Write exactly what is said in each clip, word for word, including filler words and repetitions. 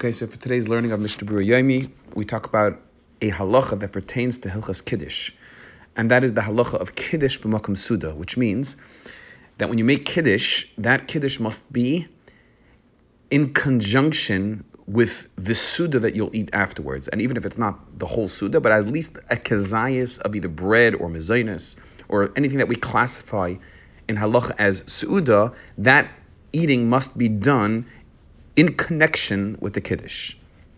Okay, so for today's learning of Mishnah Berurah Yomi, we talk about a halacha that pertains to Hilchas Kiddush. And that is the halacha of Kiddush b'makom suda, which means that when you make Kiddush, that Kiddush must be in conjunction with the Suda that you'll eat afterwards. And even if it's not the whole Suda, but at least a kezayis of either bread or mezainis, or anything that we classify in halacha as Suda, that eating must be done in connection with the Kiddush.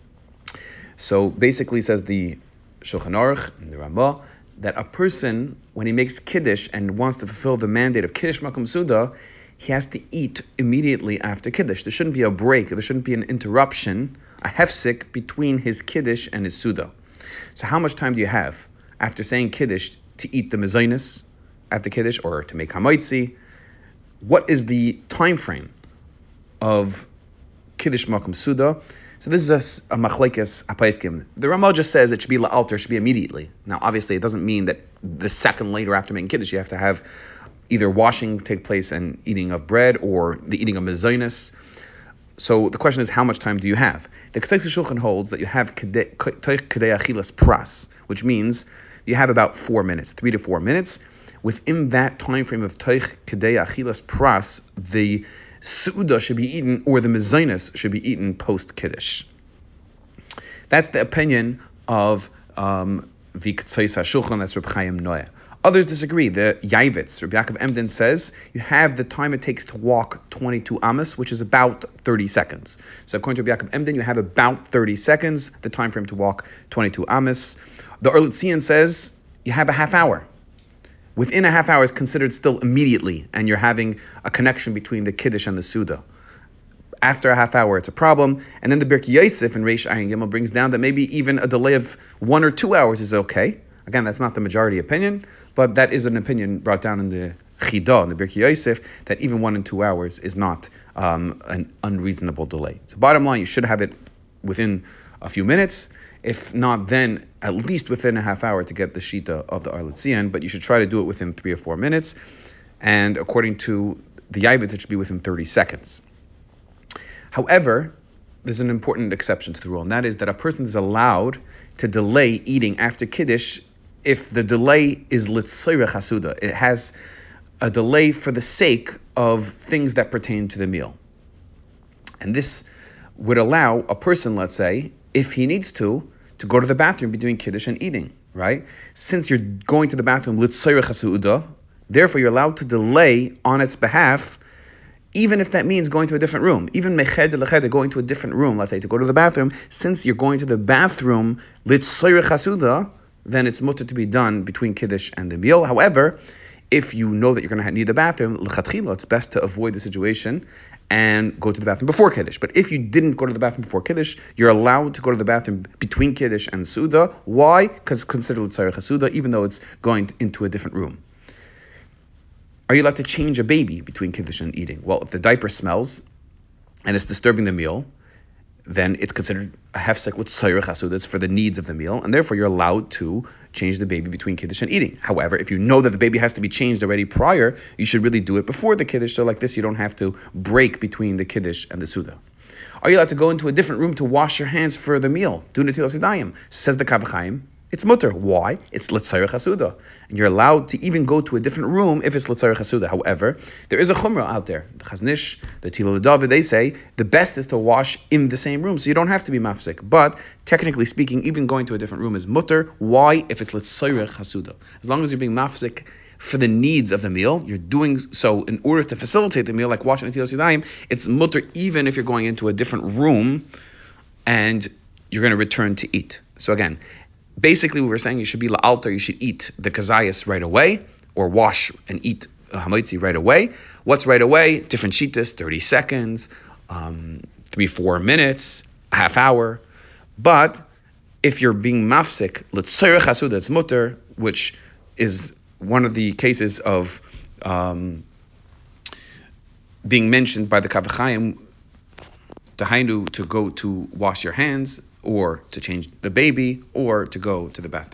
So basically says the Shulchan Aruch and the Ramah that a person, when he makes Kiddush and wants to fulfill the mandate of Kiddush Makom Suda, he has to eat immediately after Kiddush. There shouldn't be a break, there shouldn't be an interruption, a hefsek between his Kiddush and his Suda. So how much time do you have after saying Kiddush to eat the mezainis after Kiddush or to make hamaitzi? What is the time frame of Kiddush Makom Suda? So this is a, a machlekes hapaiskim. The Ramah just says it should be la'alter, should be immediately. Now, obviously, it doesn't mean that the second later after making Kiddush, you have to have either washing take place and eating of bread or the eating of mezainis. So the question is, how much time do you have? The Kesais Shulchan holds that you have toich kedei achilas pras, which means you have about four minutes, three to four minutes. Within that time frame of toich kedei achilas pras, the Su'uda should be eaten, or the mezainis should be eaten post-Kiddush. That's the opinion of um, the Kesais HaShulchan, that's Reb Chaim Noah. Others disagree. The Yavitz, Reb Yaakov Emden, says you have the time it takes to walk twenty-two amos, which is about thirty seconds. So according to Reb Yaakov Emden, you have about thirty seconds, the time frame to walk twenty-two amos. The Erlitzian says you have a half hour. Within a half hour is considered still immediately, and you're having a connection between the Kiddush and the Suda. After a half hour, it's a problem. And then the Birkei Yosef in Reish Ayin Gimel brings down that maybe even a delay of one or two hours is okay. Again, that's not the majority opinion, but that is an opinion brought down in the Chidah, in the Birkei Yosef, that even one and two hours is not um, an unreasonable delay. So bottom line, you should have it within a few minutes. If not, then at least within a half hour to get the shita of the Arletzian, but you should try to do it within three or four minutes. And according to the Yavitz, it should be within thirty seconds. However, there's an important exception to the rule, and that is that a person is allowed to delay eating after Kiddush if the delay is litzorech hasuda. It has a delay for the sake of things that pertain to the meal. And this would allow a person, let's say, if he needs to, to go to the bathroom between Kiddush and eating, right? Since you're going to the bathroom litzorech hasuda, therefore you're allowed to delay on its behalf, even if that means going to a different room. Even meched leched, going to a different room, let's say, to go to the bathroom, since you're going to the bathroom litzorech hasuda, then it's mutter to be done between Kiddush and the meal. However, if you know that you're going to need the bathroom, l'chatchila, it's best to avoid the situation and go to the bathroom before Kiddush. But if you didn't go to the bathroom before Kiddush, you're allowed to go to the bathroom between Kiddush and Suda. Why? Because it's considered l'tzarech Suda, even though it's going into a different room. Are you allowed to change a baby between Kiddush and eating? Well, if the diaper smells and it's disturbing the meal, then it's considered a hefsek l'tzarech hasuda. It's for the needs of the meal, and therefore you're allowed to change the baby between Kiddush and eating. However, if you know that the baby has to be changed already prior, you should really do it before the Kiddush, so like this you don't have to break between the Kiddush and the Suda. Are you allowed to go into a different room to wash your hands for the meal? Do netilas yadayim. Says the Kaf HaChaim, it's mutter. Why? It's l'tzarech hasuda. And you're allowed to even go to a different room if it's l'tzarech hasuda. However, there is a chumrah out there. The Chazon Ish, the Tila L'David, they say the best is to wash in the same room, so you don't have to be mafsik. But technically speaking, even going to a different room is mutter. Why? If it's l'tzarech hasuda. As long as you're being mafsik for the needs of the meal, you're doing so in order to facilitate the meal, like washing netilas yadayim, it's mutter even if you're going into a different room and you're going to return to eat. So again, basically, we were saying you should be la'alter, you should eat the kazayas right away, or wash and eat hamaitzi right away. What's right away? Different shitas, thirty seconds, um, three, four minutes, a half hour. But if you're being mafsik, l'tzorech hasuda, it's mutter, which is one of the cases of um, being mentioned by the Kaf HaChaim, to go to wash your hands, or to change the baby, or to go to the bathroom.